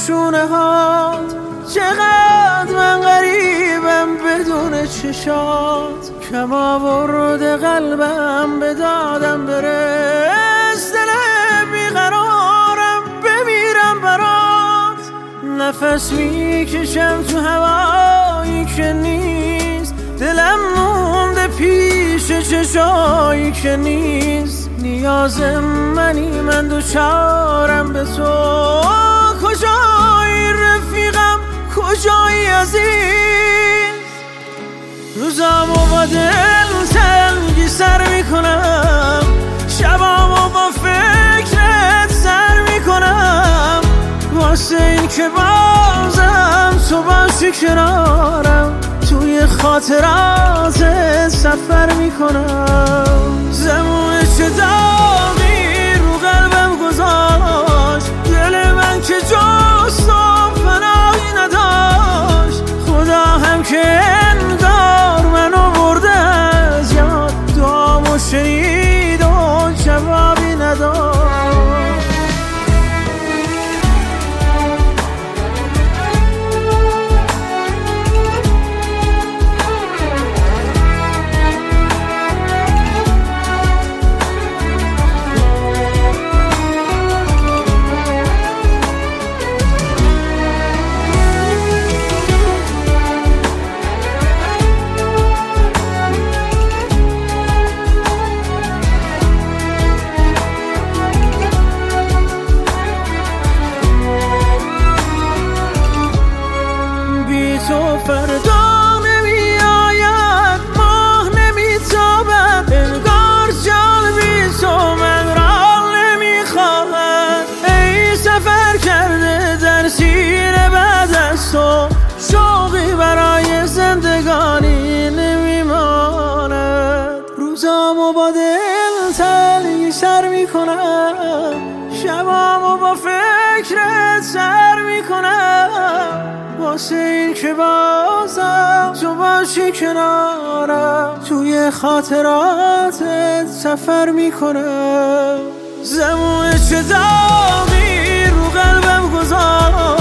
شونه هات، چقدر من غریبم بدون چشات. کم آورده قلبم به دادم برس، دل بیقرارم بمیرم برات. نفس میکشم تو هوایی که نیست، دلم مونده پیش چشایی که نیست. نیاز منی من دوچارم به تو، کجایی رفیقم کجایی عزیز. روزامو با دل تنگی سر میکنم، شبامو با فکرت سر میکنم. واسه این که بازم تو باشی کنارم، توی خاطرات سفر میکنم. زمونه چه داغی رو قلبم گذاشت، دل من که جست و پناهی نداشت. خدا هم که انگار منو برده از یاد، دعامو شنید و جوابی نداشت. تو فردا نمی آید، ماه نمی تابد، انگار جان بی تو من را نمی خواهد. ای سفر کرده در سیر بعد از تو، شوقی برای زندگانی نمی ماند. روزامو با دل تنگی سر می کنم، شبامو با فکرت سر می کنم. واسه این که بازم تو باشی کنارم، توی خاطراتت سفر میکنم. زمونه چه داغی رو قلبم گذاشت،